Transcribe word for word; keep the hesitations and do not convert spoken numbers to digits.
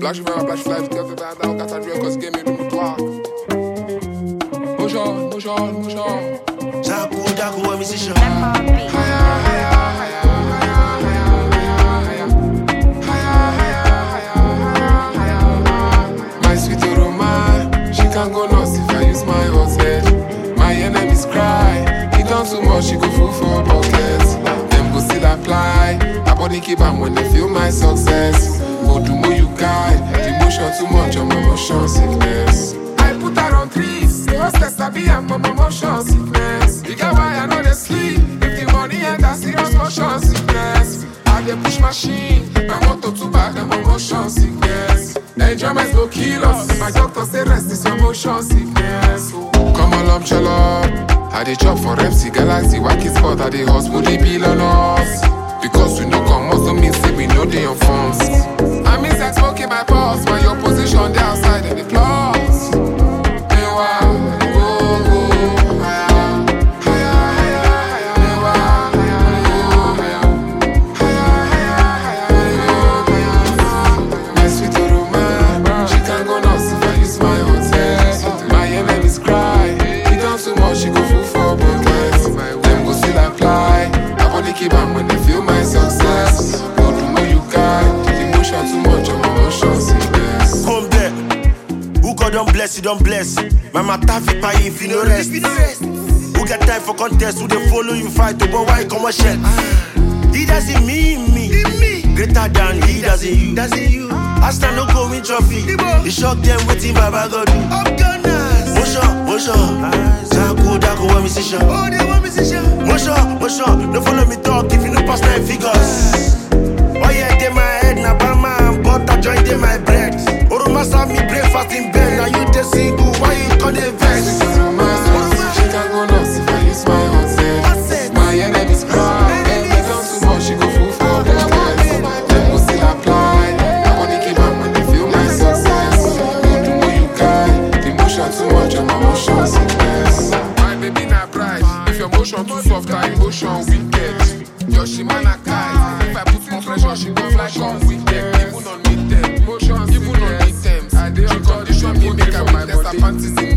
Là je fais un flash flash, je fais un quatre à jouer cause game et le moutoir. Mojon, mojon, mojon. Jaco, Jaco, musician. My sweet Roma, she can't go nuts if I use my hot head. My enemies cry, he done too much, she go full for buckets. Them go still apply, I body keep am when they feel my success. Odumo you guide, the motion too much on my motion sickness. I put her on trees, the hostess I be am on my motion sickness. You get why I know they sleep, if the money enter serious motion sickness. I dey push machine, my motor too bad, I'm on motion sickness. Enjoyment go kill us, my doctor say rest is your motion sickness. Come on up, chill up, I dey chop for M C Galaxy, wacky spot, I dey hospital, they bill on us. Because we no come also mean say we know they on phones. I mean sex smoking my pulse, my your position there outside in the plus. Hey, wow, go, go, higher, higher, higher, hey, wow, higher, higher, higher. My sweet Roma, she can't go nuts if I use my hotel. My enemies cry, he done too much, she go full for buckets. Them go still apply, I body keep am when they feel my success. Go to know you guide, the emotion too much of my emotion sickness. Come there, who God don't bless, you don't bless. My matter fi pay if you no rest. Who get time for contest, who they follow you fight, but why come a shell? He doesn't mean me, greater than he doesn't you. Doesn't you? I stand no going trophy. He shock them waiting, Baba God do. Motion, motion, Jaco, Jaco, one musician. Oh, they one musician. Motion, motion, no follow me talk if you no pass nine figures. Oh yeah, they my head, na bama and butter join they my bread. Oroma serve me breakfast in bed, now you the single, why you call the vex? She can't go nuts if I use my hotel. My enemies cry, and they done too much, she go full for buckets. Them go still apply, I wanna keep am when they feel my success. Go to know you guide, the emotion too much of my emotion sickness. My baby not bright, if your motion too soft, her emotion wicked. Your shimana kite, if I put more pressure, she go fly come wicked. Even on meet them, emotions, even on meet them. I dey on condition, me make her my best, her panties in